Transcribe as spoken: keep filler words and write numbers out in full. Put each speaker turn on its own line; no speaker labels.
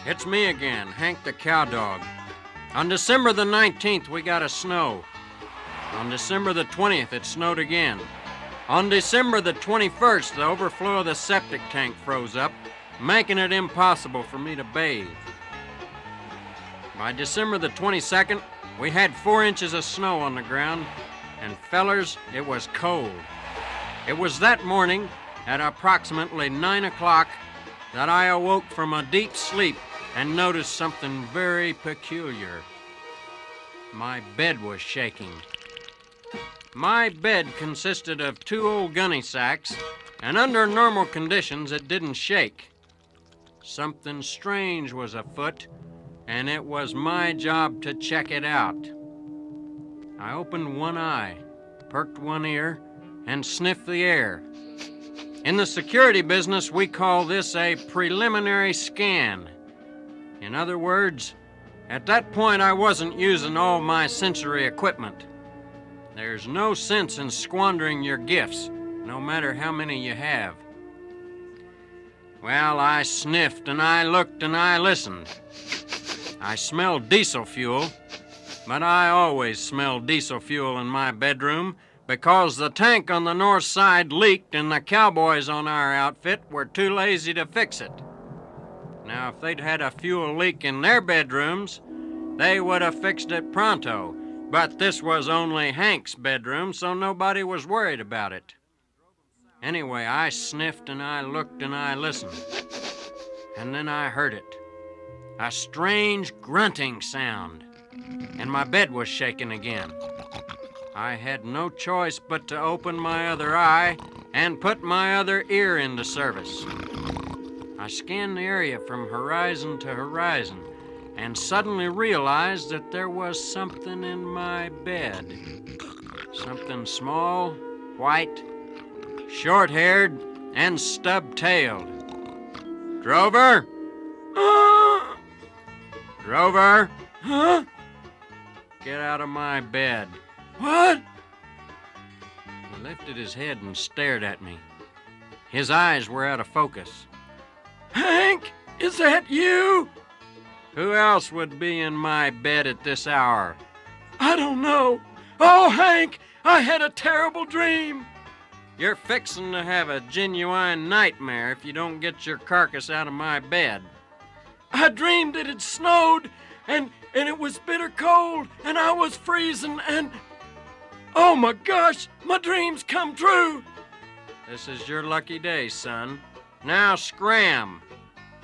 It's me again, Hank the Cowdog. On December the nineteenth, we got a snow. On December the twentieth, it snowed again. On December the twenty-first, the overflow of the septic tank froze up, making it impossible for me to bathe. By December the twenty-second, we had four inches of snow on the ground, and fellers, it was cold. It was that morning, at approximately nine o'clock, that I awoke from a deep sleep and noticed something very peculiar. My bed was shaking. My bed consisted of two old gunny sacks, and under normal conditions, it didn't shake. Something strange was afoot, and it was my job to check it out. I opened one eye, perked one ear, and sniffed the air. In the security business, we call this a preliminary scan. In other words, at that point, I wasn't using all my sensory equipment. There's no sense in squandering your gifts, no matter how many you have. Well, I sniffed and I looked and I listened. I smelled diesel fuel, but I always smell diesel fuel in my bedroom because the tank on the north side leaked and the cowboys on our outfit were too lazy to fix it. Now, if they'd had a fuel leak in their bedrooms, they would have fixed it pronto. But this was only Hank's bedroom, so nobody was worried about it. Anyway, I sniffed and I looked and I listened. And then I heard it. A strange grunting sound. And my bed was shaking again. I had no choice but to open my other eye and put my other ear into service. I scanned the area from horizon to horizon and suddenly realized that there was something in my bed. Something small, white, short-haired, and stub-tailed. Drover?
Uh,
Drover?
huh?
Get out of my bed.
What?
He lifted his head and stared at me. His eyes were out of focus.
Hank, is that you?
Who else would be in my bed at this hour?
I don't know. Oh, Hank, I had a terrible dream.
You're fixing to have a genuine nightmare if you don't get your carcass out of my bed.
I dreamed it had snowed, and, and it was bitter cold, and I was freezing, and... Oh, my gosh, my dreams come true.
This is your lucky day, son. Now scram.